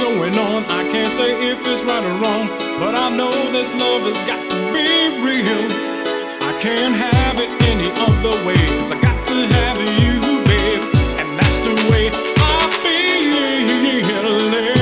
going on. I can't say if it's right or wrong, but I know this love has got to be real. I can't have it any other way, 'cause I got to have you, babe, and that's the way I feel.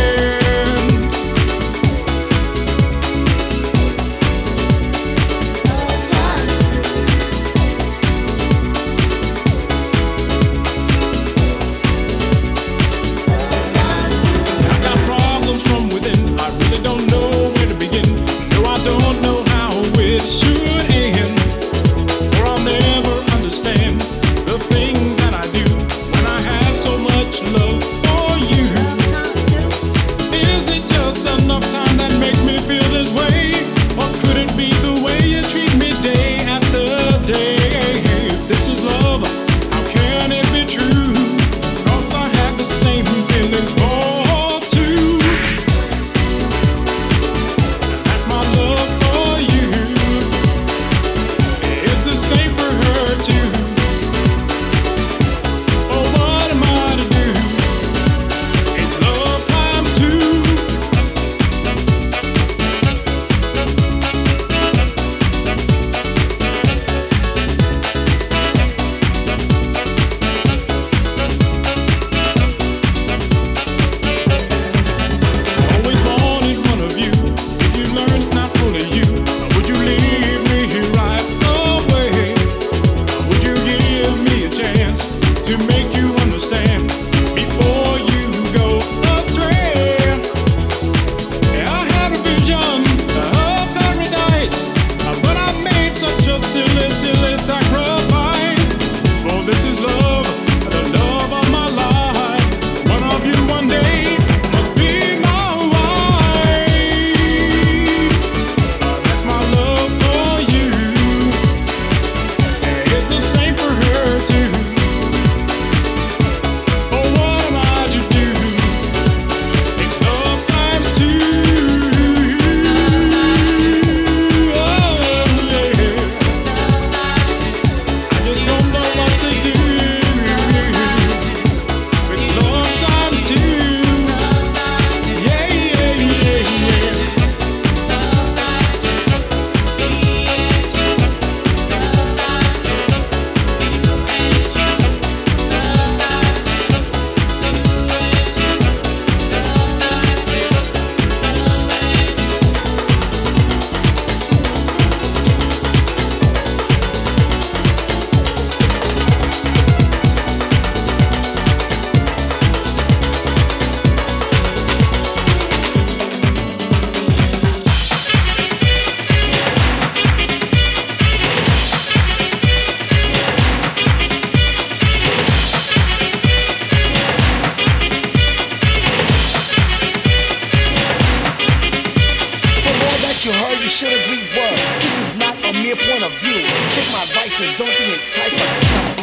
You should agree, word. This is not a mere point of view. Take my advice and don't be enticed by the smell.